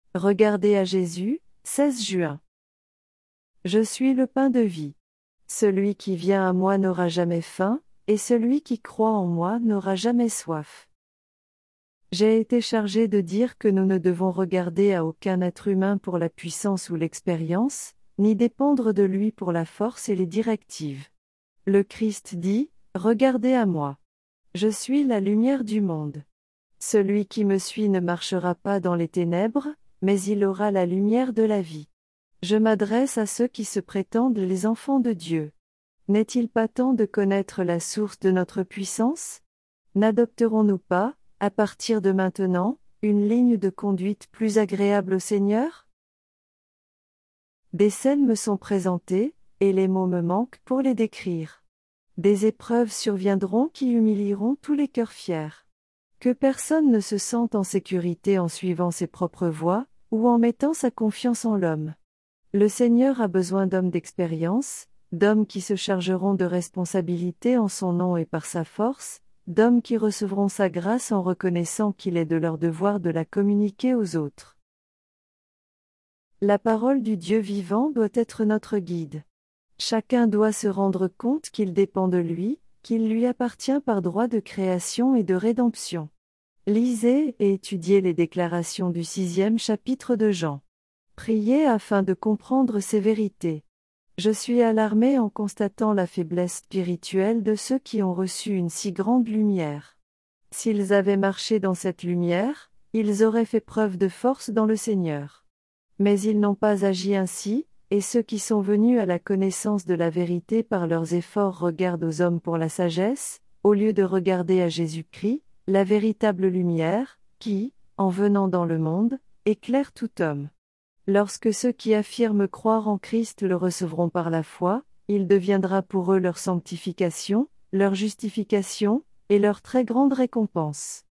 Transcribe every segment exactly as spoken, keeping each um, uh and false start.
Regardez à Jésus, seize juin. Je suis le pain de vie. Celui qui vient à moi n'aura jamais faim, et celui qui croit en moi n'aura jamais soif. J'ai été chargé de dire que nous ne devons regarder à aucun être humain pour la puissance ou l'expérience, ni dépendre de lui pour la force et les directives. Le Christ dit, « Regardez à moi. Je suis la lumière du monde. Celui qui me suit ne marchera pas dans les ténèbres, mais il aura la lumière de la vie. » Je m'adresse à ceux qui se prétendent les enfants de Dieu. N'est-il pas temps de connaître la source de notre puissance? N'adopterons-nous pas, à partir de maintenant, une ligne de conduite plus agréable au Seigneur? Des scènes me sont présentées, et les mots me manquent pour les décrire. Des épreuves surviendront qui humilieront tous les cœurs fiers. Que personne ne se sente en sécurité en suivant ses propres voies, ou en mettant sa confiance en l'homme. Le Seigneur a besoin d'hommes d'expérience, d'hommes qui se chargeront de responsabilités en son nom et par sa force, d'hommes qui recevront sa grâce en reconnaissant qu'il est de leur devoir de la communiquer aux autres. La parole du Dieu vivant doit être notre guide. Chacun doit se rendre compte qu'il dépend de lui, qu'il lui appartient par droit de création et de rédemption. Lisez et étudiez les déclarations du sixième chapitre de Jean. Priez afin de comprendre ces vérités. Je suis alarmé en constatant la faiblesse spirituelle de ceux qui ont reçu une si grande lumière. S'ils avaient marché dans cette lumière, ils auraient fait preuve de force dans le Seigneur. Mais ils n'ont pas agi ainsi, et ceux qui sont venus à la connaissance de la vérité par leurs efforts regardent aux hommes pour la sagesse, au lieu de regarder à Jésus-Christ, la véritable lumière, qui, en venant dans le monde, éclaire tout homme. Lorsque ceux qui affirment croire en Christ le recevront par la foi, il deviendra pour eux leur sanctification, leur justification, et leur très grande récompense.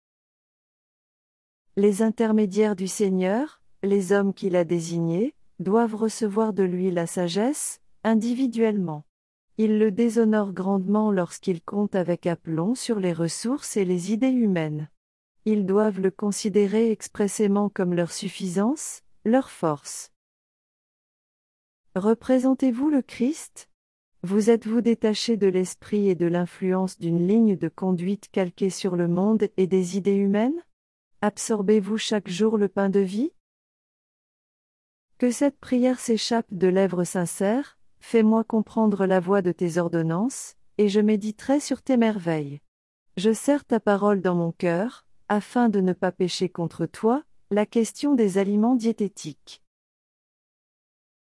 Les intermédiaires du Seigneur, les hommes qu'il a désignés, doivent recevoir de lui la sagesse, individuellement. Ils le déshonorent grandement lorsqu'ils comptent avec aplomb sur les ressources et les idées humaines. Ils doivent le considérer expressément comme leur suffisance, leur force. Représentez-vous le Christ? Vous êtes-vous détaché de l'esprit et de l'influence d'une ligne de conduite calquée sur le monde et des idées humaines? Absorbez-vous chaque jour le pain de vie? Que cette prière s'échappe de lèvres sincères, fais-moi comprendre la voie de tes ordonnances, et je méditerai sur tes merveilles. Je serre ta parole dans mon cœur, afin de ne pas pécher contre toi. La question des aliments diététiques.